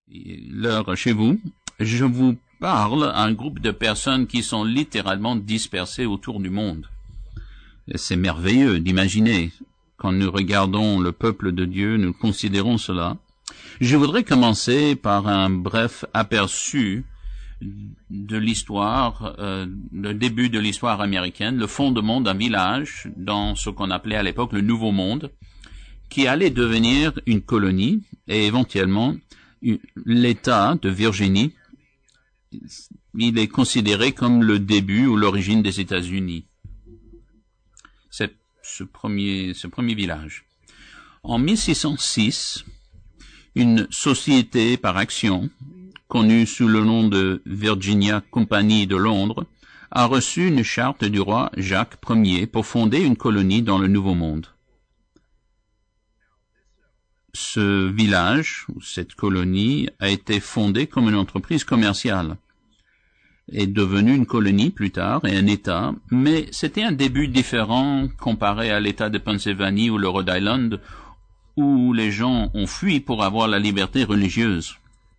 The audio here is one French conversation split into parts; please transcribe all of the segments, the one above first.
l'heure chez vous, je vous parle à un groupe de personnes qui sont littéralement dispersées autour du monde. C'est merveilleux d'imaginer. Quand nous regardons le peuple de Dieu, nous considérons cela. Je voudrais commencer par un bref aperçu de l'histoire, le début de l'histoire américaine, le fondement d'un village dans ce qu'on appelait à l'époque le Nouveau Monde, qui allait devenir une colonie et éventuellement l'État de Virginie. Il est considéré comme le début ou l'origine des États-Unis. C'est ce premier village. En 1606, une société par action, connue sous le nom de Virginia Company de Londres, a reçu une charte du roi Jacques Ier pour fonder une colonie dans le Nouveau Monde. Ce village, ou cette colonie, a été fondée comme une entreprise commerciale, est devenue une colonie plus tard et un État, mais c'était un début différent comparé à l'État de Pennsylvanie ou le Rhode Island, où les gens ont fui pour avoir la liberté religieuse.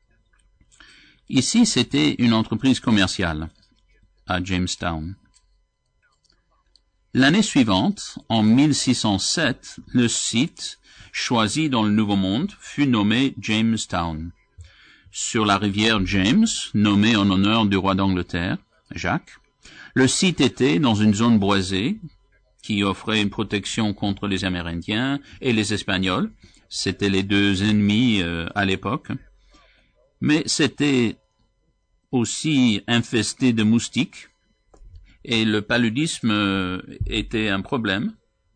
Ici, c'était une entreprise commerciale, à Jamestown. L'année suivante, en 1607, le site choisi dans le Nouveau Monde fut nommé Jamestown, sur la rivière James, nommée en honneur du roi d'Angleterre, Jacques. Le site était dans une zone boisée qui offrait une protection contre les Amérindiens et les Espagnols. C'étaient les deux ennemis à l'époque. Mais c'était aussi infesté de moustiques et le paludisme était un problème.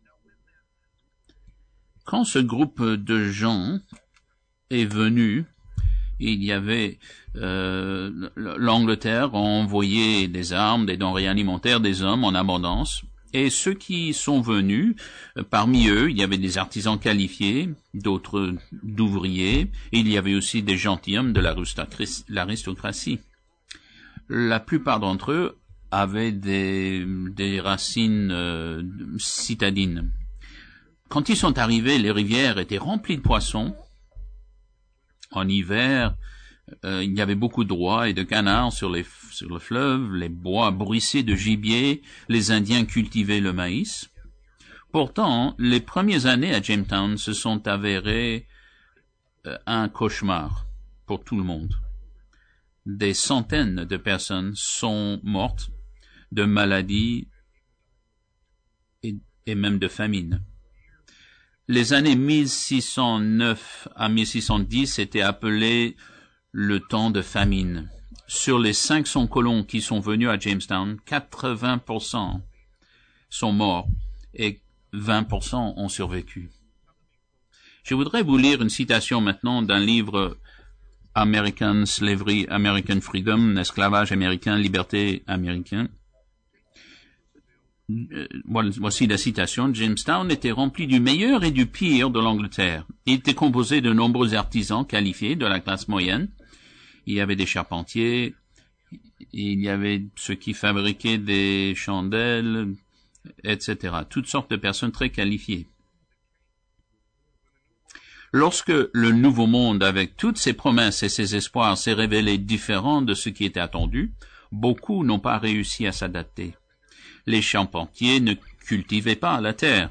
Quand ce groupe de gens est venu, il y avait l'Angleterre a envoyé des armes, des denrées alimentaires, des hommes en abondance. Et ceux qui sont venus, parmi eux, il y avait des artisans qualifiés, d'autres d'ouvriers, et il y avait aussi des gentilshommes de l'aristocratie. La plupart d'entre eux avaient des racines citadines. Quand ils sont arrivés, les rivières étaient remplies de poissons. En hiver, il y avait beaucoup de rois et de canards sur le fleuve, les bois bruissaient de gibier, les Indiens cultivaient le maïs. Pourtant, les premières années à Jamestown se sont avérées un cauchemar pour tout le monde. Des centaines de sont mortes de maladies et même de famine. Les années 1609 à 1610 étaient appelées le temps de famine. Sur les 500 colons qui sont venus à Jamestown, 80% sont morts et 20% ont survécu. Je voudrais vous lire une citation maintenant d'un livre American Slavery, American Freedom, esclavage américain, liberté américaine. Voici la citation. Jamestown était rempli du meilleur et du pire de l'Angleterre. Il était composé de nombreux artisans qualifiés de la classe moyenne. Il y avait des charpentiers, il y avait ceux qui fabriquaient des chandelles, etc. Toutes sortes de personnes très qualifiées. Lorsque le Nouveau Monde, avec toutes ses promesses et ses espoirs, s'est révélé différent de ce qui était attendu, beaucoup n'ont pas réussi à s'adapter. Les charpentiers ne cultivaient pas la terre.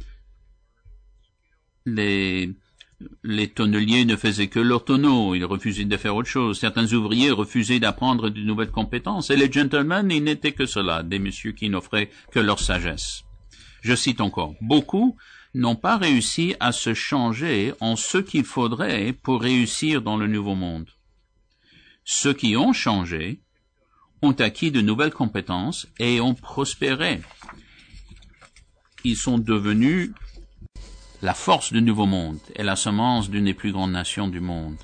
Les tonneliers ne faisaient que leurs tonneaux, ils refusaient de faire autre chose. Certains ouvriers refusaient d'apprendre de nouvelles compétences. Et les gentlemen, ils n'étaient que cela, des messieurs qui n'offraient que leur sagesse. Je cite encore, beaucoup n'ont pas réussi à se changer en ce qu'il faudrait pour réussir dans le Nouveau Monde. Ceux qui ont changé ont acquis de nouvelles compétences et ont prospéré. Ils sont devenus la force du Nouveau Monde et la semence d'une des plus grandes nations du monde.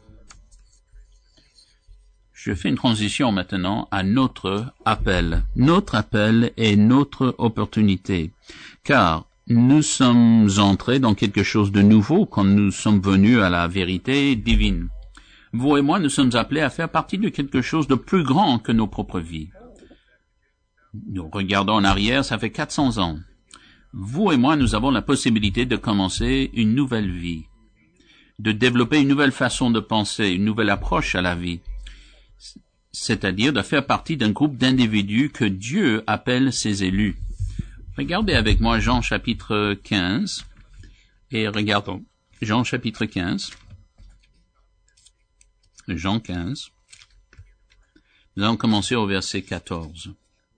Je fais une transition maintenant à notre appel. Notre appel est notre opportunité, car nous sommes entrés dans quelque chose de nouveau quand nous sommes venus à la vérité divine. Vous et moi, nous sommes appelés à faire partie de quelque chose de plus grand que nos propres vies. Nous regardons en arrière, ça fait 400 ans. Vous et moi, nous avons la possibilité de commencer une nouvelle vie. de développer une nouvelle façon de penser, une nouvelle approche à la vie, c'est-à-dire de faire partie d'un groupe d'individus que Dieu appelle ses élus. Regardez avec moi Jean chapitre 15, et regardons Jean chapitre 15, Jean 15, nous allons commencer au verset 14.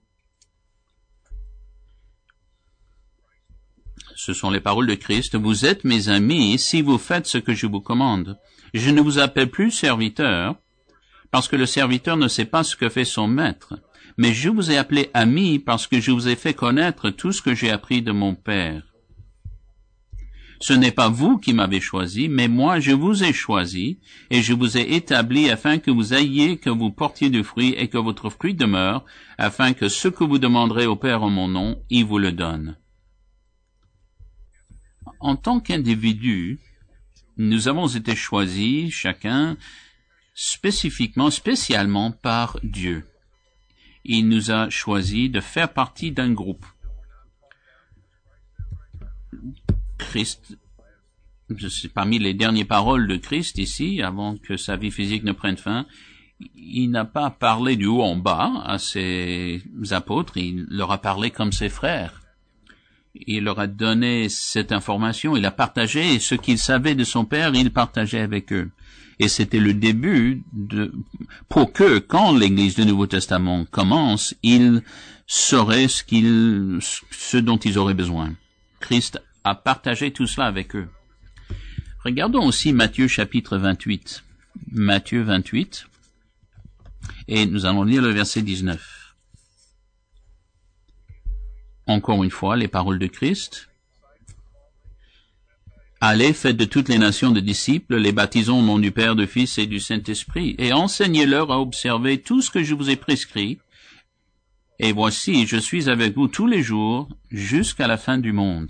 Ce sont les paroles de Christ. Vous êtes mes amis si vous faites ce que je vous commande. Je ne vous appelle plus serviteur, parce que le serviteur ne sait pas ce que fait son maître. Mais je vous ai appelé amis parce que je vous ai fait connaître tout ce que j'ai appris de mon Père. Ce n'est pas vous qui m'avez choisi, mais moi je vous ai choisi, et je vous ai établi afin que vous ayez, que vous portiez du fruit, et que votre fruit demeure, afin que ce que vous demanderez au Père en mon nom, il vous le donne. En tant qu'individu, nous avons été choisis, chacun, spécialement par Dieu. Il nous a choisis de faire partie d'un groupe. Christ, parmi les dernières paroles de Christ ici, avant que sa vie physique ne prenne fin, il n'a pas parlé du haut en bas à ses apôtres, il leur a parlé comme ses frères. Il leur a donné cette information, il a partagé ce qu'il savait de son Père, il partageait avec eux. Et c'était le début pour que, quand l'Église du Nouveau Testament commence, ils sauraient ce dont ils auraient besoin. Christ a partagé tout cela avec eux. Regardons aussi Matthieu chapitre 28. Matthieu 28. Et nous allons lire le verset 19. Encore une fois, les paroles de Christ. Allez, faites de toutes les nations de disciples, les baptisons au nom du Père, du Fils et du Saint-Esprit, et enseignez-leur à observer tout ce que je vous ai prescrit. Et voici, je suis avec vous tous les jours, jusqu'à la fin du monde.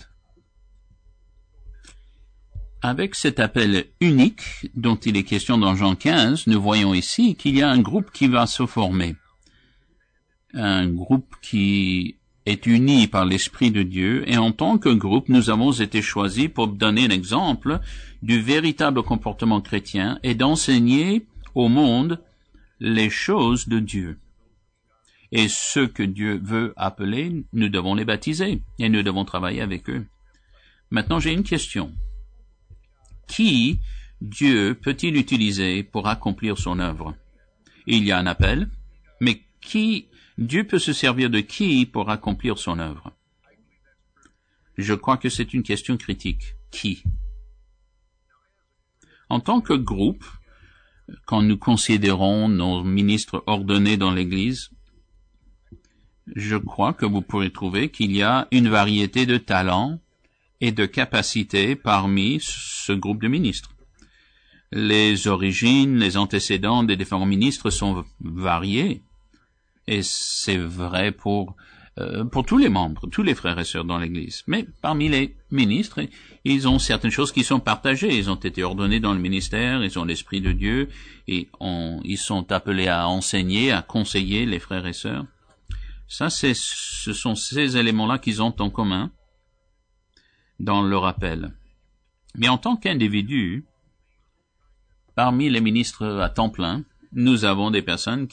Avec cet appel unique dont il est question dans Jean 15, nous voyons ici qu'il y a un groupe qui va se former. Un groupe qui est uni par l'Esprit de Dieu, et en tant que groupe, nous avons été choisis pour donner un exemple du véritable comportement chrétien et d'enseigner au monde les choses de Dieu. Et ceux que Dieu veut appeler, nous devons les baptiser, et nous devons travailler avec eux. Maintenant, j'ai une question. Qui Dieu peut-il utiliser pour accomplir son œuvre? Il y a un appel, mais Dieu peut se servir de qui pour accomplir son œuvre? Je crois que c'est une question critique. Qui? En tant que groupe, quand nous considérons nos ministres ordonnés dans l'Église, je crois que vous pourrez trouver qu'il y a une variété de talents et de capacités parmi ce groupe de ministres. Les origines, les antécédents des différents ministres sont variés. Et c'est vrai pour tous les membres, tous les frères et sœurs dans l'Église. Mais parmi les ministres, ils ont certaines choses qui sont partagées. Ils ont été ordonnés dans le ministère, ils ont l'Esprit de Dieu, et ils sont appelés à enseigner, à conseiller les frères et sœurs. Ça, ce sont ces éléments-là qu'ils ont en commun dans leur appel. Mais en tant qu'individu, parmi les ministres à temps plein, nous avons des personnes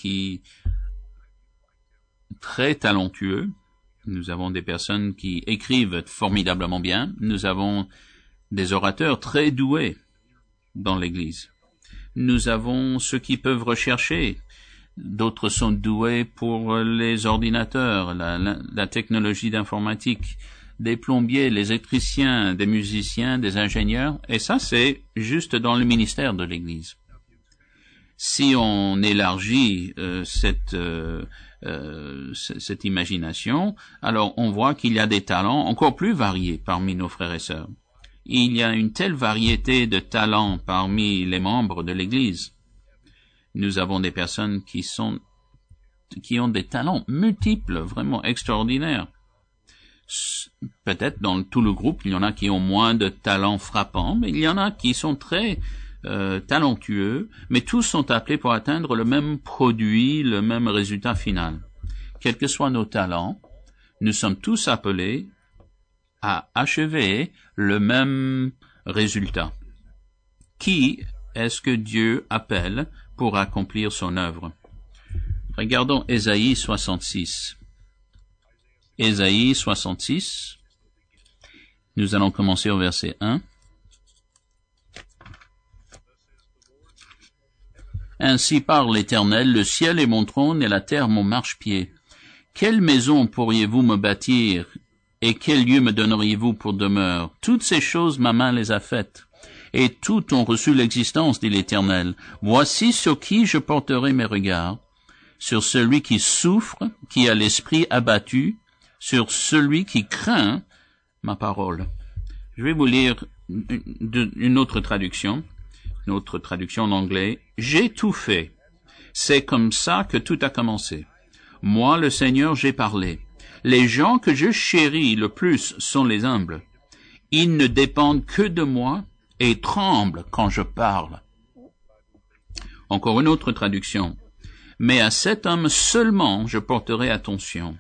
très talentueux. Nous avons des personnes qui écrivent formidablement bien. Nous avons des orateurs très doués dans l'Église. Nous avons ceux qui peuvent rechercher. D'autres sont doués pour les ordinateurs, la technologie d'informatique, des plombiers, les électriciens, des musiciens, des ingénieurs. Et ça, c'est juste dans le ministère de l'Église. Si on élargit cette imagination, alors on voit qu'il y a des talents encore plus variés parmi nos frères et sœurs. Il y a une telle variété de talents parmi les membres de l'Église. Nous avons des personnes qui ont des talents multiples, vraiment extraordinaires. Peut-être dans tout le groupe, il y en a qui ont moins de talents frappants, mais il y en a qui sont très talentueux, mais tous sont appelés pour atteindre le même produit, le même résultat final. Quels que soient nos talents, nous sommes tous appelés à achever le même résultat. Qui est-ce que Dieu appelle pour accomplir son œuvre? Regardons Ésaïe 66. Ésaïe 66. Nous allons commencer au verset 1. Ainsi parle l'Éternel, le ciel est mon trône et la terre mon marchepied. Quelle maison pourriez-vous me bâtir et quel lieu me donneriez-vous pour demeure? Toutes ces choses ma main les a faites, et toutes ont reçu l'existence, dit l'Éternel. Voici sur qui je porterai mes regards, sur celui qui souffre, qui a l'esprit abattu, sur celui qui craint ma parole. Je vais vous lire une autre traduction en anglais. J'ai tout fait. C'est comme ça que tout a commencé. Moi, le Seigneur, j'ai parlé. Les gens que je chéris le plus sont les humbles. Ils ne dépendent que de moi et tremblent quand je parle. Encore une autre traduction. Mais à cet homme seulement je porterai attention.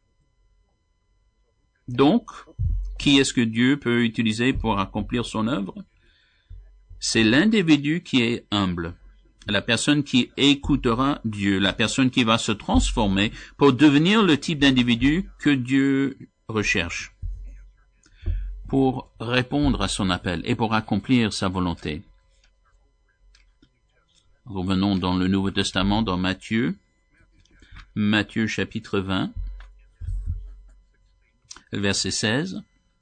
Donc, qui est-ce que Dieu peut utiliser pour accomplir son œuvre? C'est l'individu qui est humble, la personne qui écoutera Dieu, la personne qui va se transformer pour devenir le type d'individu que Dieu recherche, pour répondre à son appel et pour accomplir sa volonté. Revenons dans le Nouveau Testament, dans Matthieu chapitre 20, verset 16.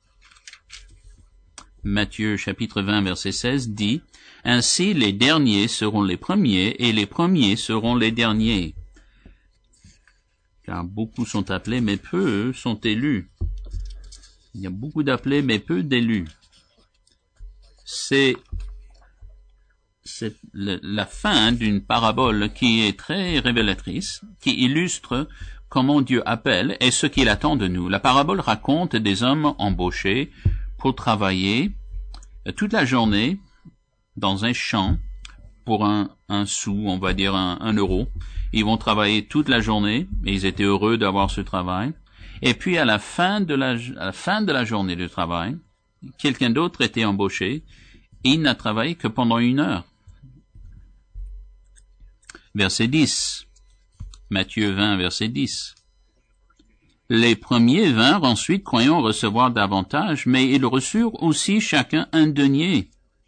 Matthieu chapitre 20 verset 16 dit « Ainsi les derniers seront les premiers et les premiers seront les derniers. » Car beaucoup sont appelés mais peu sont élus. Il y a beaucoup d'appelés mais peu d'élus. C'est la fin d'une parabole qui est très révélatrice, qui illustre comment Dieu appelle et ce qu'il attend de nous. La parabole raconte des hommes embauchés pour travailler toute la journée dans un champ pour un sou, on va dire un euro. Ils vont travailler toute la journée et ils étaient heureux d'avoir ce travail. Et puis à la fin de la journée de travail, quelqu'un d'autre était embauché et il n'a travaillé que pendant 1 heure. Verset 10. Matthieu 20, verset 10. Les premiers vinrent ensuite croyant recevoir davantage, mais ils reçurent aussi chacun un denier.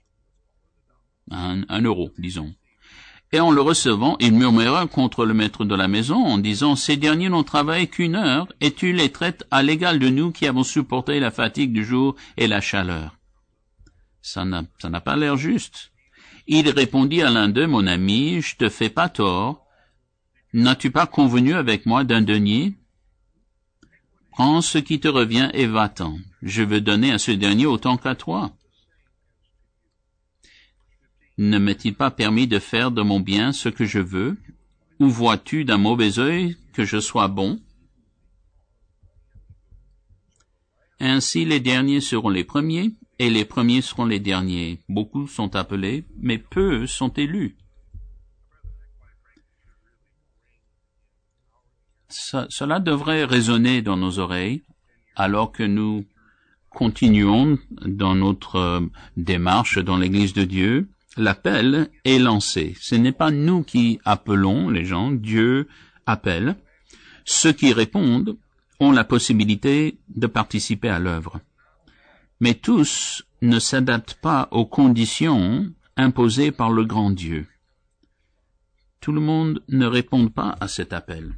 Un euro, disons. Et en le recevant, ils murmurèrent contre le maître de la maison en disant, ces derniers n'ont travaillé qu'1 heure, et tu les traites à l'égal de nous qui avons supporté la fatigue du jour et la chaleur. Ça n'a pas l'air juste. Il répondit à l'un d'eux, mon ami, je te fais pas tort. N'as-tu pas convenu avec moi d'un denier? Prends ce qui te revient et va-t'en. Je veux donner à ce dernier autant qu'à toi. Ne m'est-il pas permis de faire de mon bien ce que je veux? Ou vois-tu d'un mauvais œil que je sois bon? Ainsi les derniers seront les premiers, et les premiers seront les derniers. Beaucoup sont appelés, mais peu sont élus. Cela devrait résonner dans nos oreilles alors que nous continuons dans notre démarche dans l'Église de Dieu. L'appel est lancé. Ce n'est pas nous qui appelons les gens, Dieu appelle. Ceux qui répondent ont la possibilité de participer à l'œuvre. Mais tous ne s'adaptent pas aux conditions imposées par le grand Dieu. Tout le monde ne répond pas à cet appel.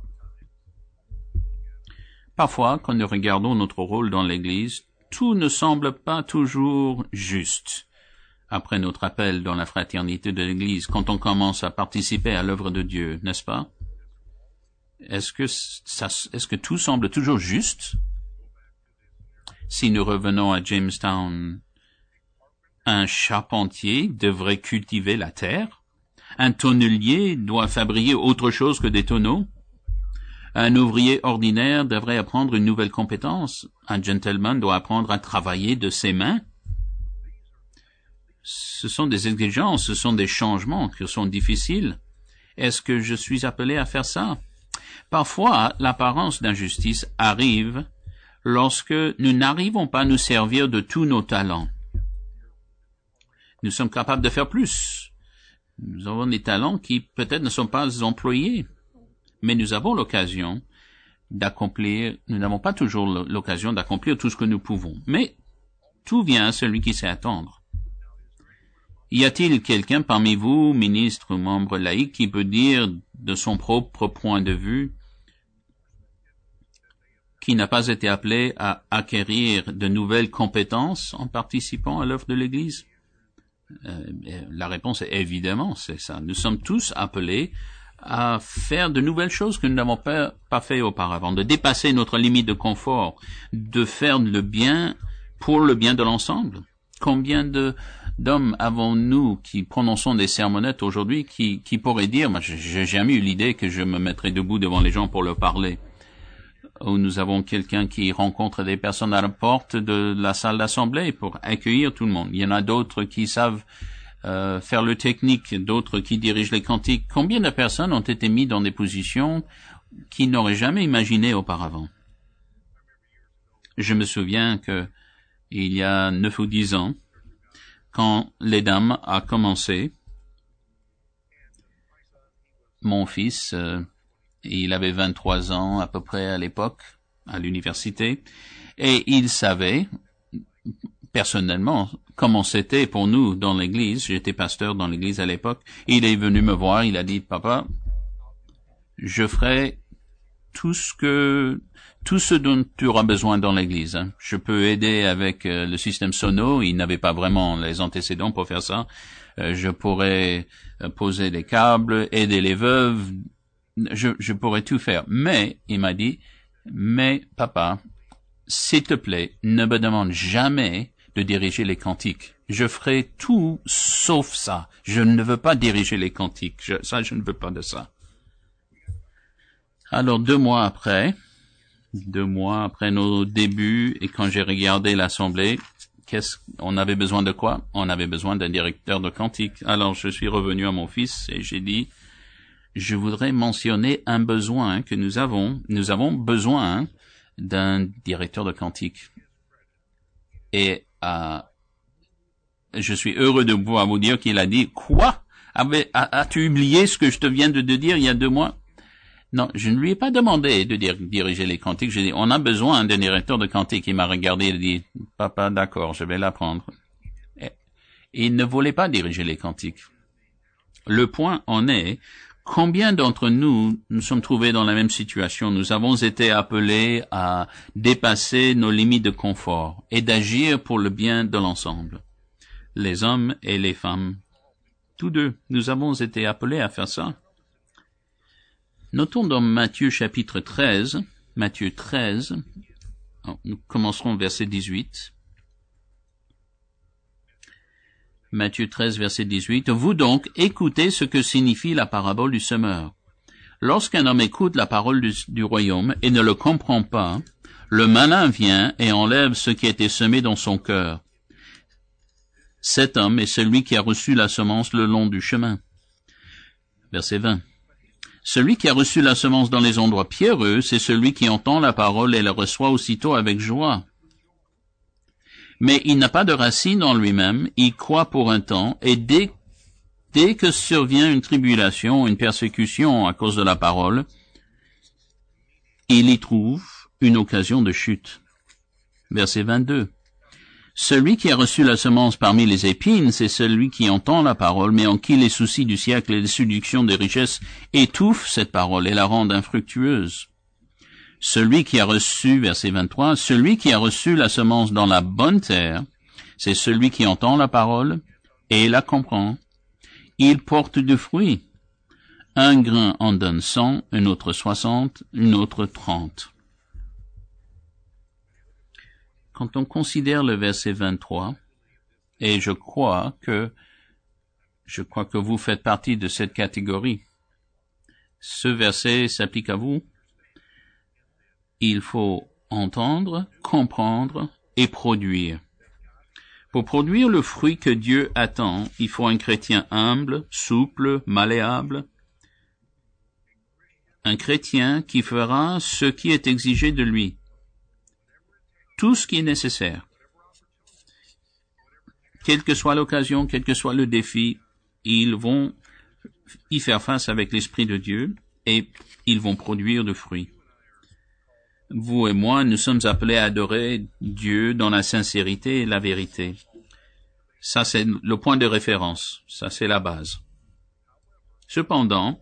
Parfois, quand nous regardons notre rôle dans l'Église, tout ne semble pas toujours juste. Après notre appel dans la fraternité de l'Église, quand on commence à participer à l'œuvre de Dieu, n'est-ce pas? Est-ce que tout semble toujours juste? Si nous revenons à Jamestown, un charpentier devrait cultiver la terre? Un tonnelier doit fabriquer autre chose que des tonneaux? Un ouvrier ordinaire devrait apprendre une nouvelle compétence. Un gentleman doit apprendre à travailler de ses mains. Ce sont des exigences, ce sont des changements qui sont difficiles. Est-ce que je suis appelé à faire ça? Parfois, l'apparence d'injustice arrive lorsque nous n'arrivons pas à nous servir de tous nos talents. Nous sommes capables de faire plus. Nous avons des talents qui peut-être ne sont pas employés, mais nous avons l'occasion d'accomplir, nous n'avons pas toujours l'occasion d'accomplir tout ce que nous pouvons. Mais tout vient à celui qui sait attendre. Y a-t-il quelqu'un parmi vous, ministre ou membre laïque, qui peut dire de son propre point de vue qui n'a pas été appelé à acquérir de nouvelles compétences en participant à l'œuvre de l'Église? La réponse est évidemment, c'est ça. Nous sommes tous appelés à faire de nouvelles choses que nous n'avons pas fait auparavant, de dépasser notre limite de confort, de faire le bien pour le bien de l'ensemble. Combien d'hommes avons-nous qui prononçons des sermonnettes aujourd'hui qui pourraient dire, moi j'ai jamais eu l'idée que je me mettrais debout devant les gens pour leur parler. Ou nous avons quelqu'un qui rencontre des personnes à la porte de la salle d'assemblée pour accueillir tout le monde. Il y en a d'autres qui savent faire le technique, d'autres qui dirigent les cantiques. Combien de personnes ont été mises dans des positions qu'ils n'auraient jamais imaginées auparavant? Je me souviens que il y a 9 ou 10 ans, quand les dames a commencé, mon fils, il avait 23 ans à peu près à l'époque, à l'université, et il savait personnellement comment c'était pour nous dans l'église. J'étais pasteur dans l'église à l'époque. Il est venu me voir, il a dit, papa, je ferai tout ce dont tu auras besoin dans l'église. Hein. Je peux aider avec le système sono. Il n'avait pas vraiment les antécédents pour faire ça. Je pourrais poser des câbles, aider les veuves. Je pourrais tout faire. Mais, il m'a dit, mais papa, s'il te plaît, ne me demande jamais de diriger les cantiques. Je ferai tout sauf ça. Je ne veux pas diriger les cantiques. Je ne veux pas de ça. Alors 2 mois après nos débuts, et quand j'ai regardé l'assemblée, on avait besoin de quoi? On avait besoin d'un directeur de cantique. Alors je suis revenu à mon fils et j'ai dit, je voudrais mentionner un besoin que nous avons. Nous avons besoin d'un directeur de cantique. Et je suis heureux de pouvoir vous dire qu'il a dit, quoi? As-tu oublié ce que je te viens de te dire il y a 2 mois? Non, je ne lui ai pas demandé de diriger les cantiques. J'ai dit, on a besoin d'un directeur de cantique. Il m'a regardé, il a dit, papa, d'accord, je vais l'apprendre. Et il ne voulait pas diriger les cantiques. Le point en est, combien d'entre nous sommes trouvés dans la même situation? Nous avons été appelés à dépasser nos limites de confort et d'agir pour le bien de l'ensemble. Les hommes et les femmes, tous deux, nous avons été appelés à faire ça. Notons dans Matthieu chapitre 13, Matthieu 13, nous commencerons verset 18. Matthieu 13, verset 18. Vous donc, écoutez ce que signifie la parabole du semeur. Lorsqu'un homme écoute la parole du royaume et ne le comprend pas, le malin vient et enlève ce qui a été semé dans son cœur. Cet homme est celui qui a reçu la semence le long du chemin. Verset 20. Celui qui a reçu la semence dans les endroits pierreux, c'est celui qui entend la parole et la reçoit aussitôt avec joie. Mais il n'a pas de racine en lui-même, il croit pour un temps, et dès que survient une tribulation, une persécution à cause de la parole, il y trouve une occasion de chute. Verset 22. Celui qui a reçu la semence parmi les épines, c'est celui qui entend la parole, mais en qui les soucis du siècle et les séductions des richesses étouffent cette parole et la rendent infructueuse. Celui qui a reçu, verset 23, celui qui a reçu la semence dans la bonne terre, c'est celui qui entend la parole et la comprend. Il porte du fruit. Un grain en donne 100, un autre 60, un autre 30. Quand on considère le verset 23, et je crois que vous faites partie de cette catégorie, ce verset s'applique à vous. Il faut entendre, comprendre et produire. Pour produire le fruit que Dieu attend, il faut un chrétien humble, souple, malléable, un chrétien qui fera ce qui est exigé de lui, tout ce qui est nécessaire. quelle que soit l'occasion, quel que soit le défi, ils vont y faire face avec l'Esprit de Dieu et ils vont produire de fruits. Vous et moi, nous sommes appelés à adorer Dieu dans la sincérité et la vérité. Ça, c'est le point de référence. Ça, c'est la base. Cependant,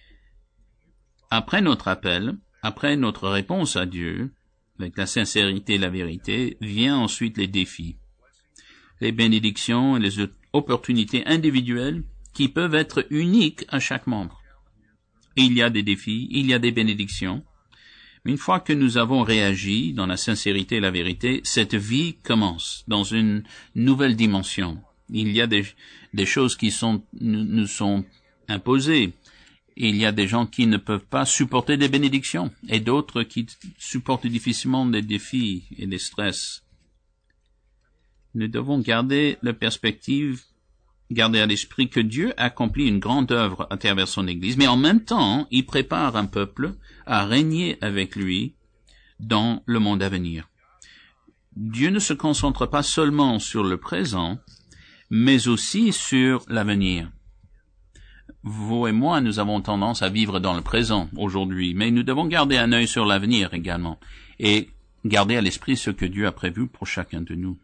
après notre appel, après notre réponse à Dieu, avec la sincérité et la vérité, vient ensuite les défis, les bénédictions et les opportunités individuelles qui peuvent être uniques à chaque membre. Et il y a des défis, il y a des bénédictions. Une fois que nous avons réagi dans la sincérité et la vérité, cette vie commence dans une nouvelle dimension. Il y a des choses qui nous sont imposées. Il y a des gens qui ne peuvent pas supporter des bénédictions et d'autres qui supportent difficilement des défis et des stress. Nous devons garder la perspective, garder à l'esprit que Dieu accomplit une grande œuvre à travers son Église, mais en même temps, il prépare un peuple à régner avec lui dans le monde à venir. Dieu ne se concentre pas seulement sur le présent, mais aussi sur l'avenir. Vous et moi, nous avons tendance à vivre dans le présent aujourd'hui, mais nous devons garder un œil sur l'avenir également et garder à l'esprit ce que Dieu a prévu pour chacun de nous.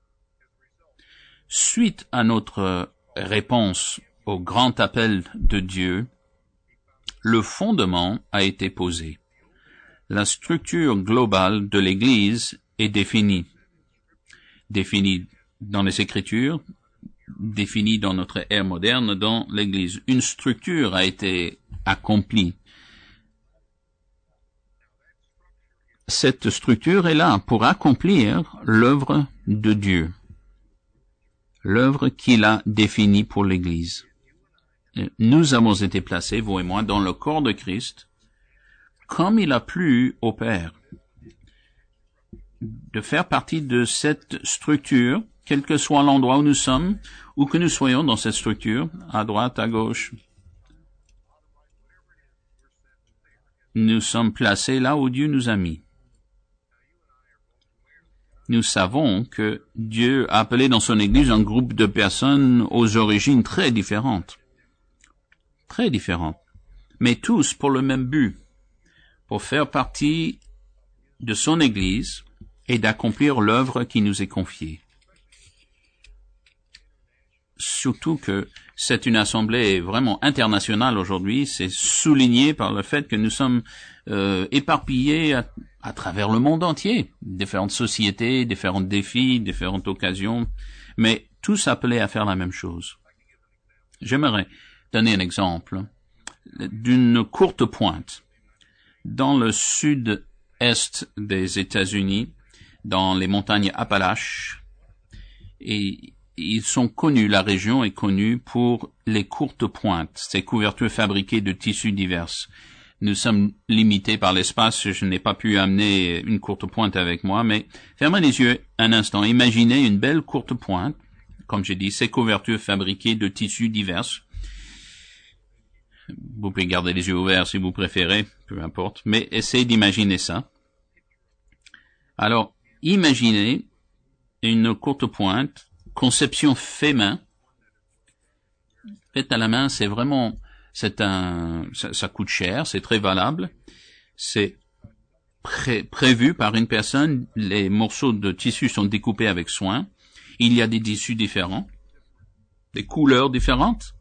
Suite à notre réponse au grand appel de Dieu, le fondement a été posé. La structure globale de l'Église est définie dans les Écritures, définie dans notre ère moderne dans l'Église. Une structure a été accomplie. Cette structure est là pour accomplir l'œuvre de Dieu, l'œuvre qu'il a définie pour l'Église. Nous avons été placés, vous et moi, dans le corps de Christ, comme il a plu au Père, de faire partie de cette structure, quel que soit l'endroit où nous sommes, où que nous soyons dans cette structure, à droite, à gauche. Nous sommes placés là où Dieu nous a mis. Nous savons que Dieu a appelé dans son Église un groupe de personnes aux origines très différentes, mais tous pour le même but, pour faire partie de son Église et d'accomplir l'œuvre qui nous est confiée. Surtout que c'est une assemblée vraiment internationale aujourd'hui, c'est souligné par le fait que nous sommes éparpillés à travers le monde entier, différentes sociétés, différents défis, différentes occasions, mais tous appelés à faire la même chose. J'aimerais donner un exemple d'une courte pointe. Dans le sud-est des États-Unis, dans les montagnes Appalaches, et ils sont connus, la région est connue pour les courtes pointes, ces couvertures fabriquées de tissus divers. Nous sommes limités par l'espace, je n'ai pas pu amener une courte pointe avec moi, mais fermez les yeux un instant, imaginez une belle courte pointe, comme j'ai dit, ces couvertures fabriquées de tissus divers. Vous pouvez garder les yeux ouverts si vous préférez, peu importe, mais essayez d'imaginer ça. Alors, imaginez une courte pointe, conception fait main, faite à la main, c'est vraiment, ça coûte cher, c'est très valable, c'est prévu par une personne, les morceaux de tissu sont découpés avec soin, il y a des tissus différents, des couleurs différentes,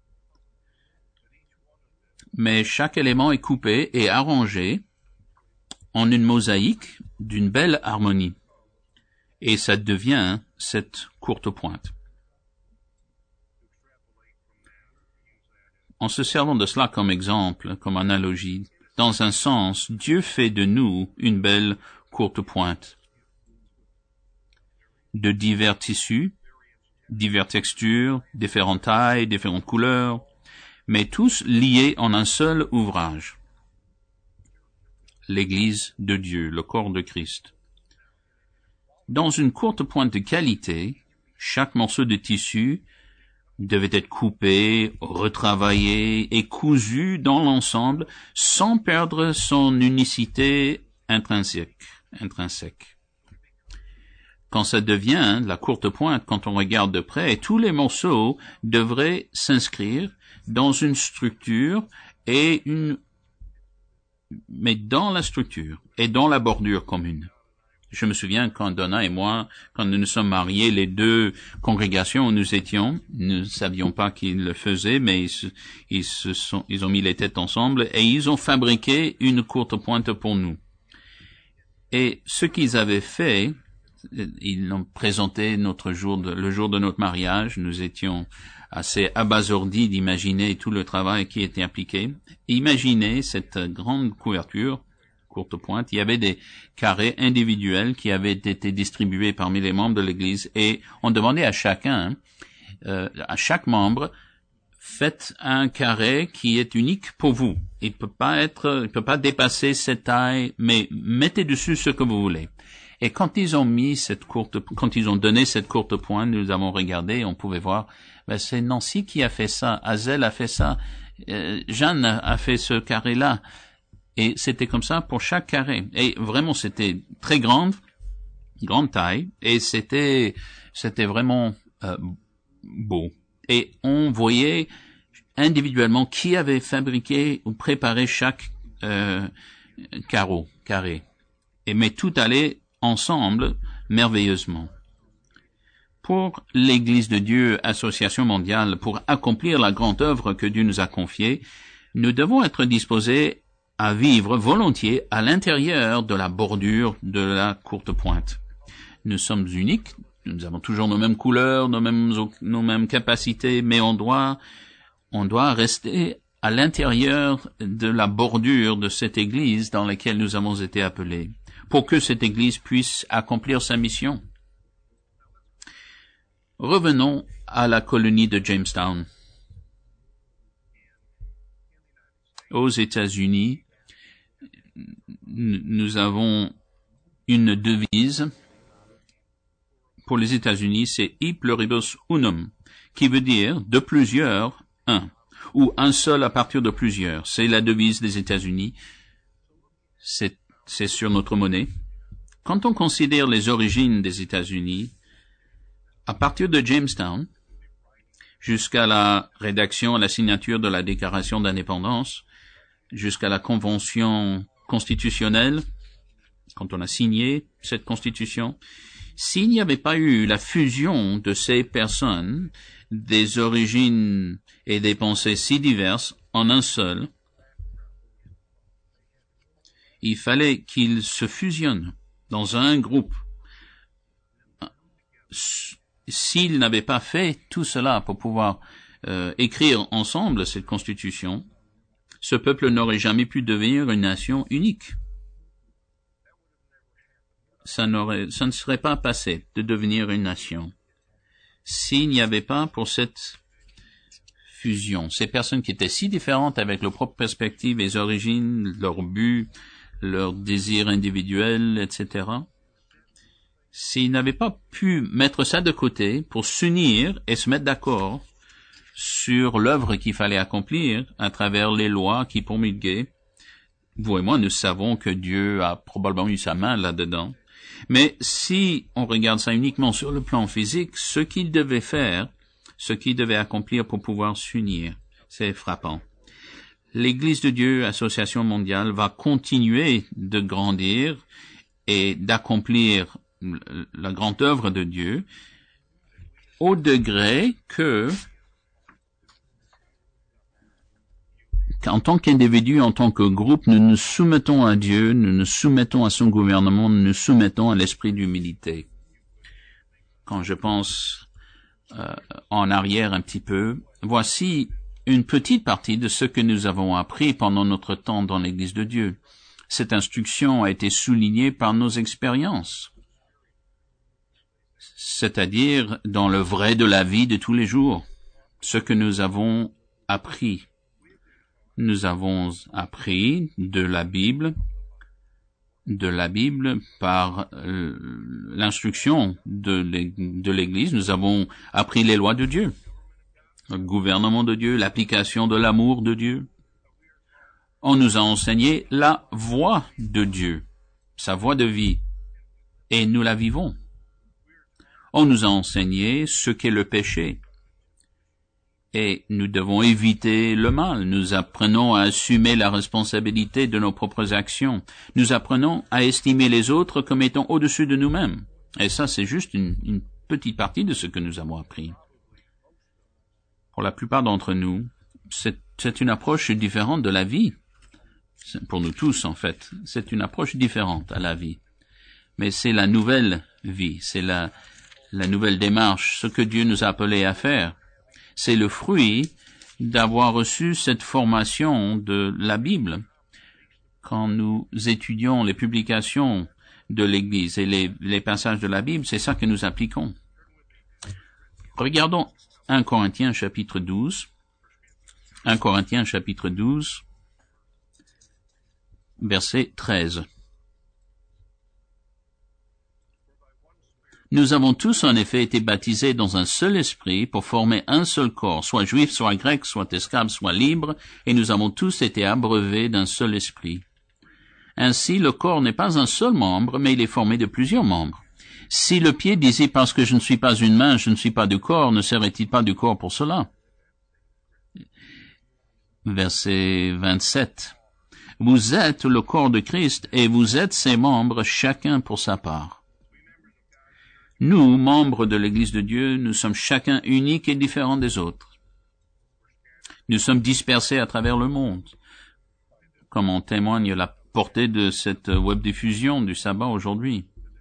mais chaque élément est coupé et arrangé en une mosaïque d'une belle harmonie. Et ça devient cette courte pointe. En se servant de cela comme exemple, comme analogie, dans un sens, Dieu fait de nous une belle courte pointe. De divers tissus, diverses textures, différentes tailles, différentes couleurs, mais tous liés en un seul ouvrage. L'Église de Dieu, le corps de Christ. Dans une courte pointe de qualité, chaque morceau de tissu devait être coupé, retravaillé et cousu dans l'ensemble sans perdre son unicité intrinsèque. quand ça devient la courte pointe, quand on regarde de près, tous les morceaux devraient s'inscrire dans une structure mais dans la structure et dans la bordure commune. Je me souviens quand Donna et moi, quand nous nous sommes mariés, les deux congrégations où nous étions, nous ne savions pas qu'ils le faisaient, mais ils ont mis les têtes ensemble et ils ont fabriqué une courte pointe pour nous. Et ce qu'ils avaient fait, ils l'ont présenté le jour de notre mariage. Nous étions assez abasourdis d'imaginer tout le travail qui était impliqué. Imaginez cette grande couverture, courte pointe. Il y avait des carrés individuels qui avaient été distribués parmi les membres de l'Église et on demandait à chacun, à chaque membre, faites un carré qui est unique pour vous. Il peut pas dépasser cette taille, mais mettez dessus ce que vous voulez. Et quand ils ont donné cette courte pointe, nous avons regardé, on pouvait voir, c'est Nancy qui a fait ça, Hazel a fait ça, Jeanne a fait ce carré-là. Et c'était comme ça pour chaque carré. Et vraiment, c'était très grande taille, et c'était vraiment beau. Et on voyait individuellement qui avait fabriqué ou préparé chaque carré. Mais tout allait ensemble merveilleusement. Pour l'Église de Dieu, Association mondiale, pour accomplir la grande œuvre que Dieu nous a confiée, nous devons être disposés à vivre volontiers à l'intérieur de la bordure de la courte pointe. Nous sommes uniques, nous avons toujours nos mêmes couleurs, nos mêmes capacités, mais on doit rester à l'intérieur de la bordure de cette Église dans laquelle nous avons été appelés, pour que cette Église puisse accomplir sa mission. Revenons à la colonie de Jamestown. Aux États-Unis, nous avons une devise. Pour les États-Unis, c'est E pluribus unum, qui veut dire de plusieurs, un, ou un seul à partir de plusieurs. C'est la devise des États-Unis. C'est sur notre monnaie. Quand on considère les origines des États-Unis, à partir de Jamestown, jusqu'à la rédaction, la signature de la Déclaration d'indépendance, jusqu'à la Convention constitutionnelle, quand on a signé cette Constitution, s'il n'y avait pas eu la fusion de ces personnes, des origines et des pensées si diverses en un seul, il fallait qu'ils se fusionnent dans un groupe. S'ils n'avaient pas fait tout cela pour pouvoir écrire ensemble cette Constitution, ce peuple n'aurait jamais pu devenir une nation unique. Ça ne serait pas passé de devenir une nation s'il n'y avait pas pour cette fusion. Ces personnes qui étaient si différentes avec leurs propres perspectives, les origines, leurs buts, leurs désirs individuels, etc. S'ils n'avaient pas pu mettre ça de côté pour s'unir et se mettre d'accord sur l'œuvre qu'il fallait accomplir à travers les lois qui promulguaient, vous et moi, nous savons que Dieu a probablement eu sa main là-dedans. Mais si on regarde ça uniquement sur le plan physique, ce qu'il devait faire, ce qu'il devait accomplir pour pouvoir s'unir, c'est frappant. L'Église de Dieu, Association mondiale, va continuer de grandir et d'accomplir la grande œuvre de Dieu au degré que, en tant qu'individu, en tant que groupe, nous nous soumettons à Dieu, nous nous soumettons à son gouvernement, nous nous soumettons à l'esprit d'humilité. Quand je pense en arrière un petit peu, voici une petite partie de ce que nous avons appris pendant notre temps dans l'Église de Dieu. Cette instruction a été soulignée par nos expériences, c'est-à-dire dans le vrai de la vie de tous les jours, ce que nous avons appris. Nous avons appris de la Bible par l'instruction de l'Église. Nous avons appris les lois de Dieu, le gouvernement de Dieu, l'application de l'amour de Dieu. On nous a enseigné la voie de Dieu, sa voie de vie, et nous la vivons. On nous a enseigné ce qu'est le péché. Et nous devons éviter le mal. Nous apprenons à assumer la responsabilité de nos propres actions. Nous apprenons à estimer les autres comme étant au-dessus de nous-mêmes. Et ça, c'est juste une petite partie de ce que nous avons appris. Pour la plupart d'entre nous, c'est une approche différente de la vie. Pour nous tous, en fait, c'est une approche différente à la vie. Mais c'est la nouvelle vie, c'est la nouvelle démarche, ce que Dieu nous a appelés à faire. C'est le fruit d'avoir reçu cette formation de la Bible. Quand nous étudions les publications de l'Église et les passages de la Bible, c'est ça que nous appliquons. Regardons 1 Corinthiens chapitre 12. 1 Corinthiens chapitre 12, verset 13. Nous avons tous en effet été baptisés dans un seul esprit pour former un seul corps, soit juif, soit grec, soit esclave, soit libre, et nous avons tous été abreuvés d'un seul esprit. Ainsi, le corps n'est pas un seul membre, mais il est formé de plusieurs membres. Si le pied disait parce que je ne suis pas une main, je ne suis pas du corps, ne serait-il pas du corps pour cela? Verset 27. Vous êtes le corps de Christ et vous êtes ses membres, chacun pour sa part. Nous, membres de l'Église de Dieu, nous sommes chacun uniques et différents des autres. Nous sommes dispersés à travers le monde, comme en témoigne la portée de cette web-diffusion du sabbat aujourd'hui.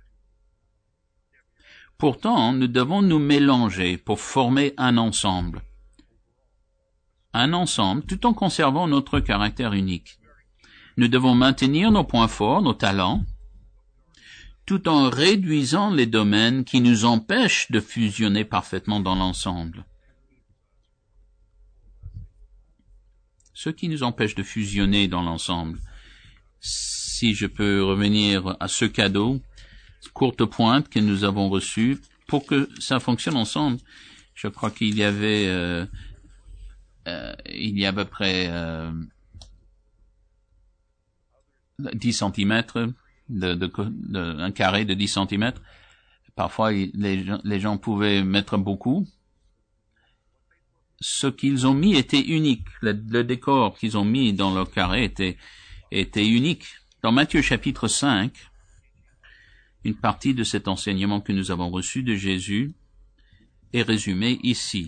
Pourtant, nous devons nous mélanger pour former un ensemble. Un ensemble, tout en conservant notre caractère unique. Nous devons maintenir nos points forts, nos talents, tout en réduisant les domaines qui nous empêchent de fusionner parfaitement dans l'ensemble. Ce qui nous empêche de fusionner dans l'ensemble. Si je peux revenir à ce cadeau, courte pointe que nous avons reçu, pour que ça fonctionne ensemble, je crois qu'il y avait il y a à peu près 10 centimètres, un carré de 10 centimètres. Parfois, les gens pouvaient mettre beaucoup. Ce qu'ils ont mis était unique. Le décor qu'ils ont mis dans leur carré était unique. Dans Matthieu chapitre 5, une partie de cet enseignement que nous avons reçu de Jésus est résumée ici.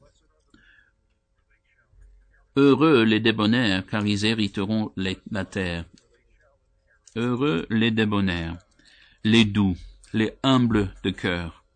Heureux les débonnaires, car ils hériteront la terre. Heureux les débonnaires, les doux, les humbles de cœur.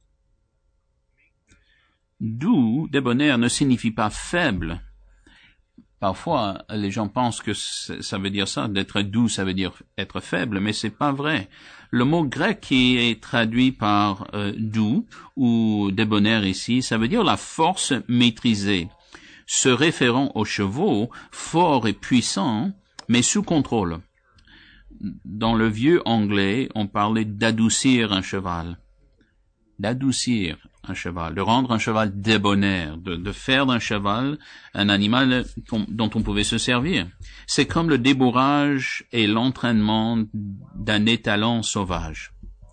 Doux, débonnaire ne signifie pas faible. Parfois, les gens pensent que ça veut dire ça, d'être doux, ça veut dire être faible, mais c'est pas vrai. Le mot grec qui est traduit par doux ou débonnaire ici, ça veut dire la force maîtrisée, se référant aux chevaux, forts et puissants, mais sous contrôle. Dans le vieux anglais, on parlait d'adoucir un cheval. D'adoucir un cheval, de rendre un cheval débonnaire, de faire d'un cheval un animal dont on pouvait se servir. C'est comme le débourrage et l'entraînement d'un étalon sauvage.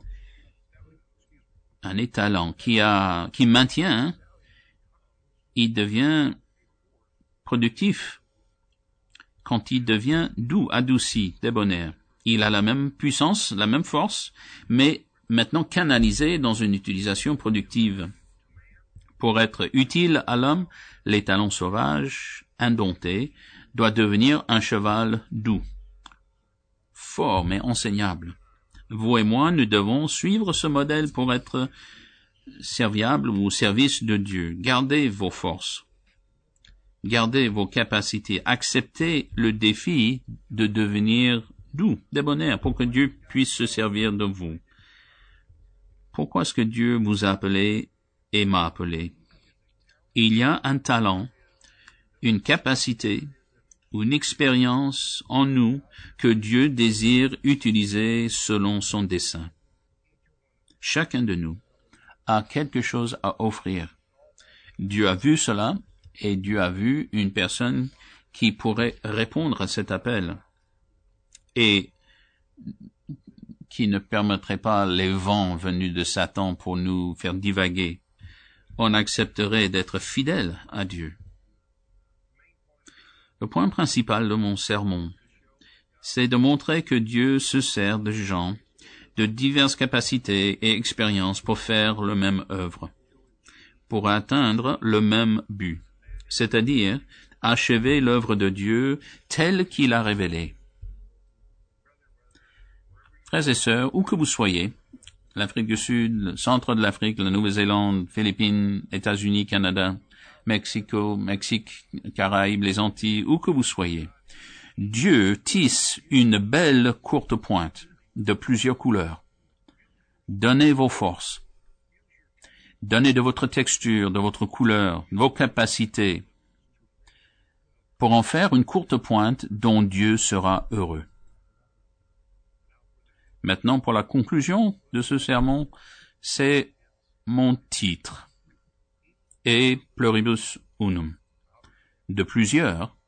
Un étalon qui maintient, il devient productif quand il devient doux, adouci, débonnaire. Il a la même puissance, la même force, mais maintenant canalisé dans une utilisation productive. Pour être utile à l'homme, l'étalon sauvage, indompté, doit devenir un cheval doux, fort mais enseignable. Vous et moi, nous devons suivre ce modèle pour être serviables ou au service de Dieu. Gardez vos forces. Gardez vos capacités. Acceptez le défi de devenir doux, débonnaire, pour que Dieu puisse se servir de vous. Pourquoi est-ce que Dieu vous a appelé et m'a appelé? Il y a un talent, une capacité ou une expérience en nous que Dieu désire utiliser selon son dessein. Chacun de nous a quelque chose à offrir. Dieu a vu cela et Dieu a vu une personne qui pourrait répondre à cet appel et qui ne permettrait pas les vents venus de Satan pour nous faire divaguer. On accepterait d'être fidèle à Dieu. Le point principal de mon sermon, c'est de montrer que Dieu se sert de gens de diverses capacités et expériences pour faire le même œuvre, pour atteindre le même but, c'est-à-dire achever l'œuvre de Dieu telle qu'il a révélée. Frères et sœurs, où que vous soyez, l'Afrique du Sud, le centre de l'Afrique, la Nouvelle-Zélande, Philippines, États-Unis, Canada, Mexique, Caraïbes, les Antilles, où que vous soyez, Dieu tisse une belle courte pointe de plusieurs couleurs. Donnez vos forces. Donnez de votre texture, de votre couleur, vos capacités, pour en faire une courte pointe dont Dieu sera heureux. Maintenant, pour la conclusion de ce sermon, c'est mon titre, E pluribus unum. De plusieurs,